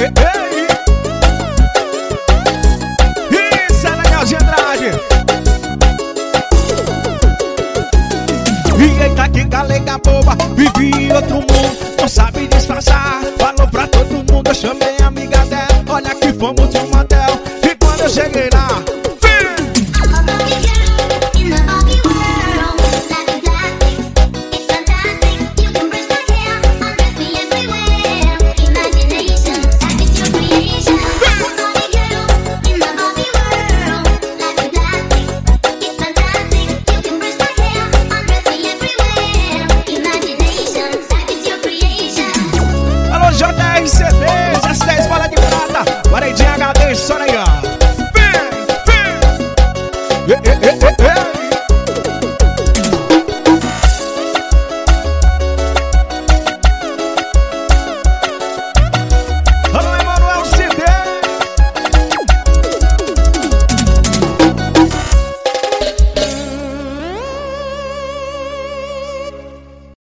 Isso é legal de Andrade. E eita que galega boba, vive em outro mundo, não sabe disfarçar. Falou pra todo mundo, eu chamei a amiga dela. Olha que fomos de um motel. E quando eu cheguei lá,